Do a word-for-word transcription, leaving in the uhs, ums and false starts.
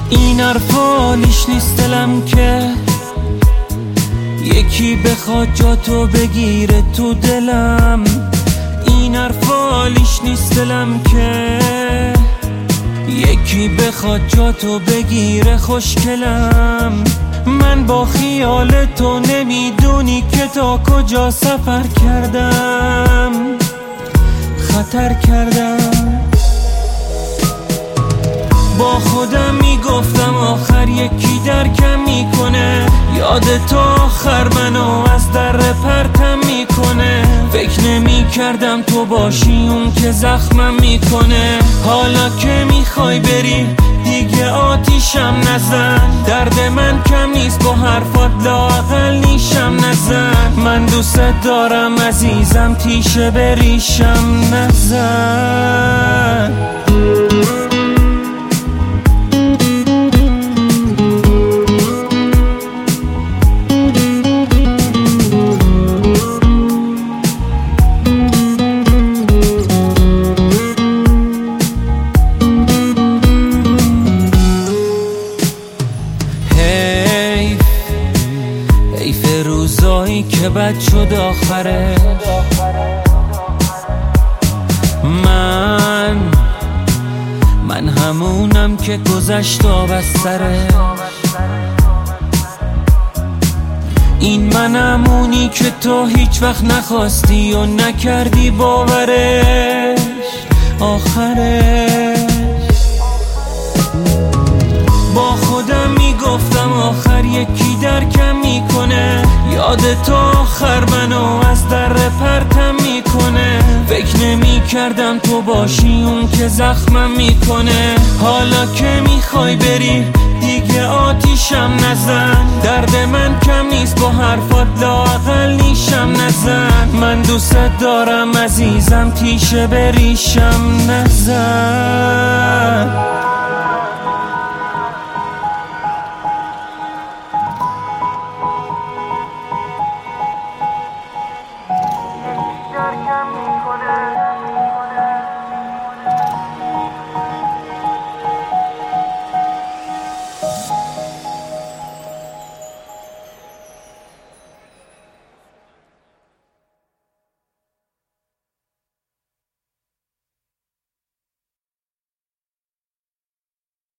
این حرفالیش نیست دلم که یکی بخواد جاتو بگیره تو دلم. این حرفالیش نیست دلم که یکی بخواد جاتو بگیره خوشگلم. من با خیال تو نمیدونی که تا کجا سفر کردم، خطر کردم. با خودم میگفتم آخر یکی درکم میکنه، یاد تو آخر منو از در پرتم میکنه. فکر نمی کردم تو باشی اون که زخمم میکنه. حالا که میخوای بری دیگه آتیشم نزن، درد من کم نیست با حرفات لااقل نیشم نزن. من دوست دارم عزیزم تیشه بریشم نزن. حیف روزایی که بد شد آخره. من من همونم که گذشت و بستره. این من همونی که تو هیچ وقت نخواستی و نکردی باورش آخرش. با خودم میگفتم آخر یکی درکم میکنه، یاد تو آخر منو از در پرتم میکنه. فکر نمی کردم تو باشی اون که زخمم میکنه. حالا که میخوای بری دیگه آتیشم نزن، درد من کم نیست با حرفات لااقل نیشم نزن. من دوست دارم عزیزم تیشه بریشم نزن.